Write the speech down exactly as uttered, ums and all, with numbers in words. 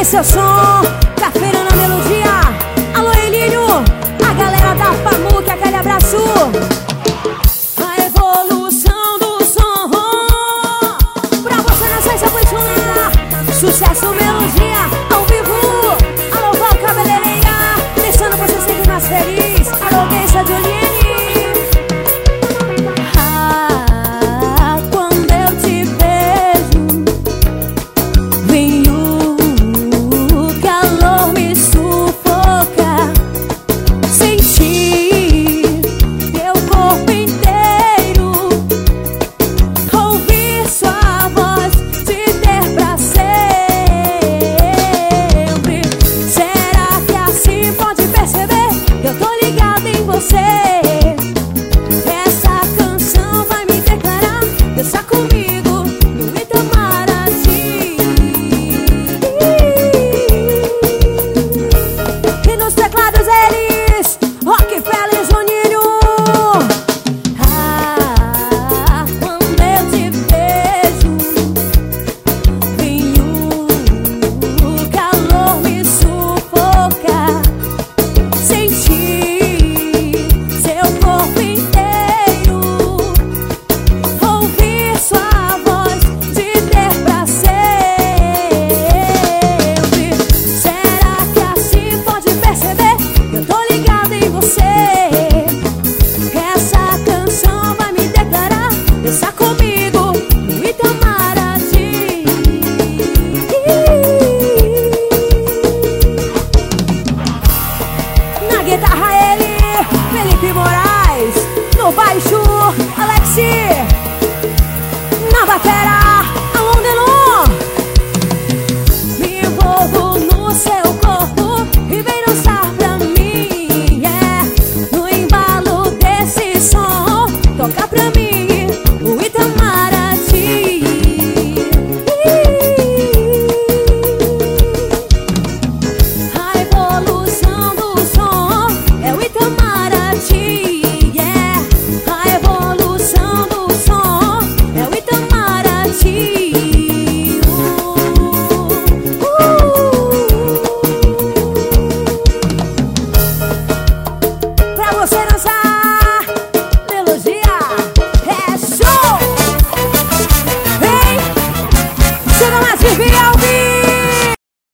Esse é o som da Feira na Melodia. Alô, Elinho, a galera da Pamuque, aquele abraço. A evolução do som, pra você nascer e se apaixonar. Sucesso, melodia, ao vivo. Alô, Val Cabeleireira, deixando você sempre mais feliz. Alô, Deixa de Oliene. Baixo, Alexi, na batera, Alô Delon. Me envolvo no seu corpo e vem dançar pra mim, yeah. No embalo desse som, toca pra mim.